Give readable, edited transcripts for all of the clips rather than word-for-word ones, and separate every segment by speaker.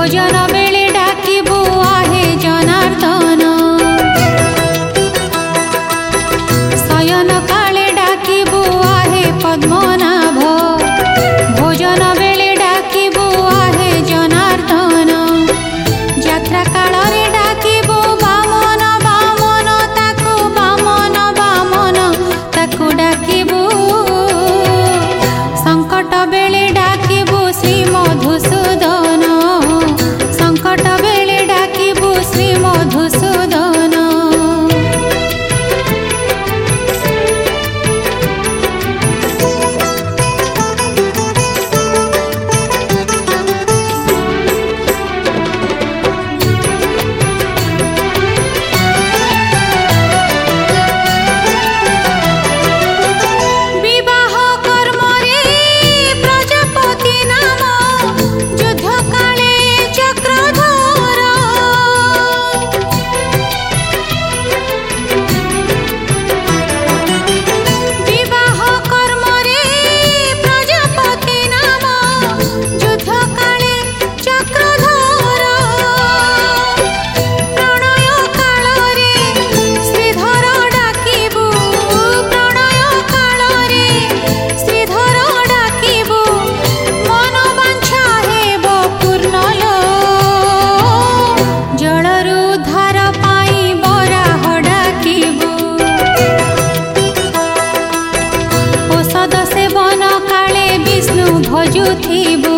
Speaker 1: भोजन बेले डाकिबु आहे जनार्दन शयन काले डाकिबु आहे पद्मनाभ भोजन बेले डाकिबु आहे जनार्दन यात्रा काल रे डाकिबु बामन बामन ताकू डाकिबु संकट बेले डाकिबु श्री मधुसूदन संकट बेले डाकिबु श्री मधुसूदन विवाह कर्म रे प्रजापति नाम युद्ध काले चक्रधर विवाह कर्म रे प्रजापति नाम युद्ध काले चक्रधर प्रणय काल रे श्रीधर डाकिबु प्रणय काल रे श्रीधर डाकिबु मन वांछा हेब पूर्ण लो जलरु उद्धार पाई बराह डाकिबु औषध सेवन काले विष्णु भजुथिबु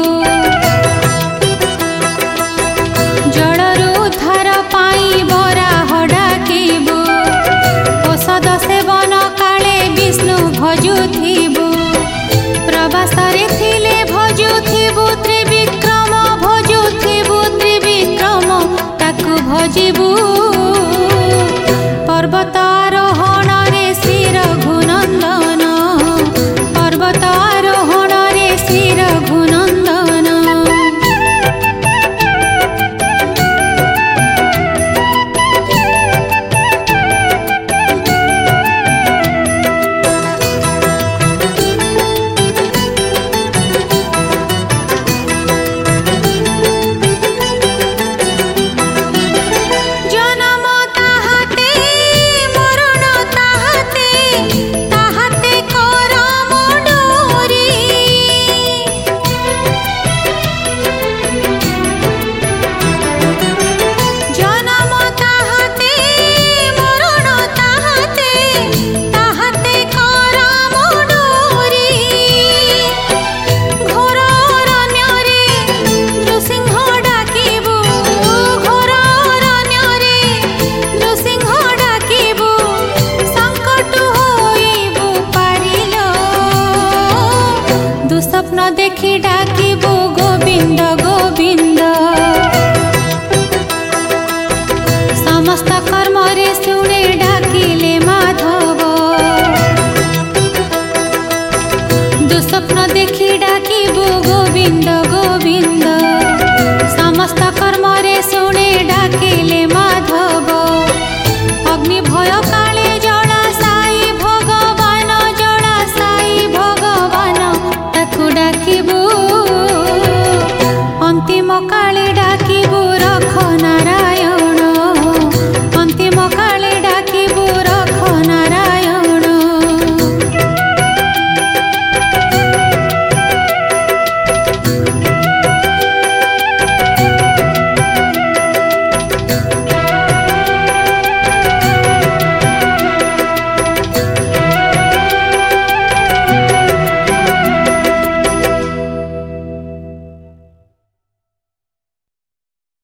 Speaker 1: जलरु उद्धार पाई बराह डाकिबु औषध सेवन काले विष्णु भजुथिबु प्रवास रे थिले भजुथिबु त्रिविक्रम ताकू भजिबु पर्वत आरोहण रे श्री रघुनंदन पर्वत आरोहण रे श्री रघुनंदन जन्म ताहाते मरण ताहाते ताहाते करम डोरी जन्म ताहाते मरण ताहाते ताहाते करम डोरी घोर अरण्य रे नृसिंह डाकिबु घोर अरण्य रे नृसिंह डाकिबु संकट होइबु पारिलो दुस्वप्न देखि डाकिबु गोविंद गोविंद समस्त कर्म रे शुणे डाकिले माधव दुस्वप्न देखि डाकिबु गोविंद गोविंद समस्त कर्म रे शुणे डाकिले माधव अग्नि भय काले जला साई भगवान ताकू डाकिबु अंतिम काले डाकिबु रख नारायण